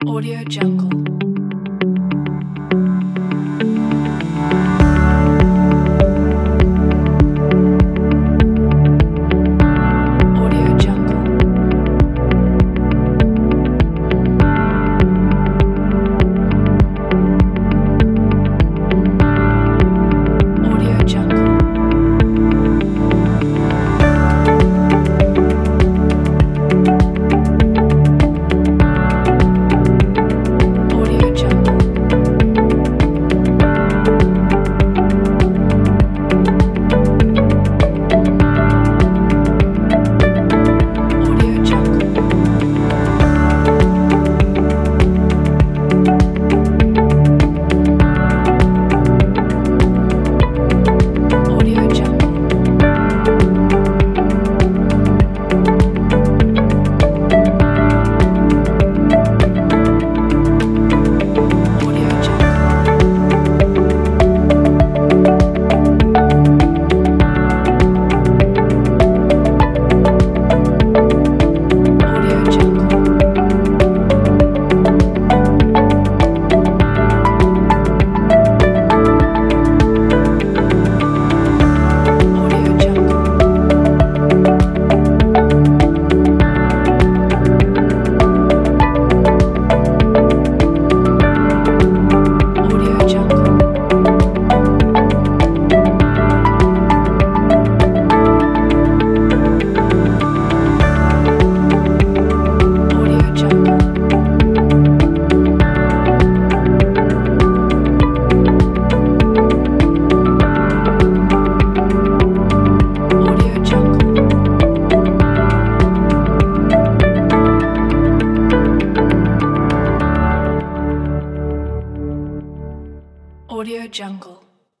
Audio Jungle. Audio Jungle. Audio Jungle. Audio Jungle. Audio Jungle. Audio Jungle. Audio Jungle. Audio Jungle. Audio Jungle. Audio Jungle. Audio Jungle. Audio Jungle. Audio Jungle.